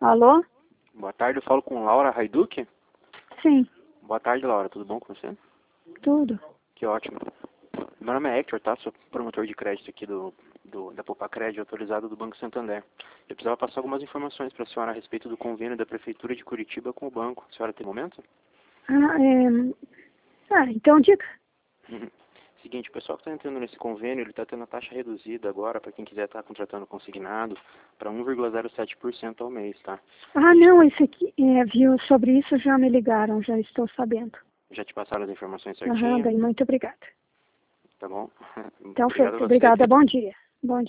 Alô? Boa tarde, eu falo com Laura Raiduc. Sim, Boa tarde, Laura, tudo bom com você? tudo. Que ótimo. Meu nome é Hector, tá? Sou promotor de crédito aqui da Popacred, autorizado do Banco Santander. Eu precisava passar algumas informações para a senhora a respeito do convênio da Prefeitura de Curitiba com o banco. A senhora tem um momento? Então diga. Seguinte, o pessoal que está entrando nesse convênio, ele está tendo a taxa reduzida agora, para quem quiser estar contratando consignado, para 1,07% ao mês, tá? Não, esse aqui, viu, sobre isso já me ligaram, já estou sabendo. Já te passaram as informações Aham, certinho? bem, muito obrigada. Tá bom? Então, Obrigado a feito. você. Obrigada, bom dia. Bom dia.